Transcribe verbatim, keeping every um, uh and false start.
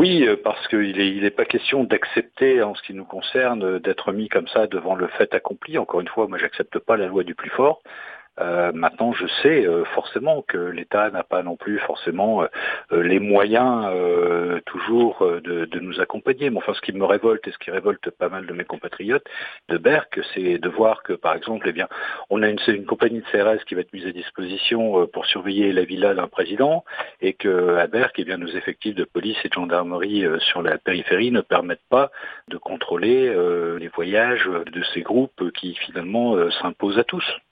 Oui, parce qu'il est, il est pas question d'accepter, en ce qui nous concerne, d'être mis comme ça devant le fait accompli. Encore une fois, moi, j'accepte pas la loi du plus fort. Euh, maintenant, je sais euh, forcément que l'État n'a pas non plus forcément euh, les moyens euh, toujours euh, de, de nous accompagner. Mais enfin, ce qui me révolte et ce qui révolte pas mal de mes compatriotes de Berck, c'est de voir que, par exemple, eh bien, on a une, une compagnie de C R S qui va être mise à disposition euh, pour surveiller la villa d'un président, et que à Berck, eh bien, nos effectifs de police et de gendarmerie euh, sur la périphérie ne permettent pas de contrôler euh, les voyages de ces groupes qui finalement euh, s'imposent à tous.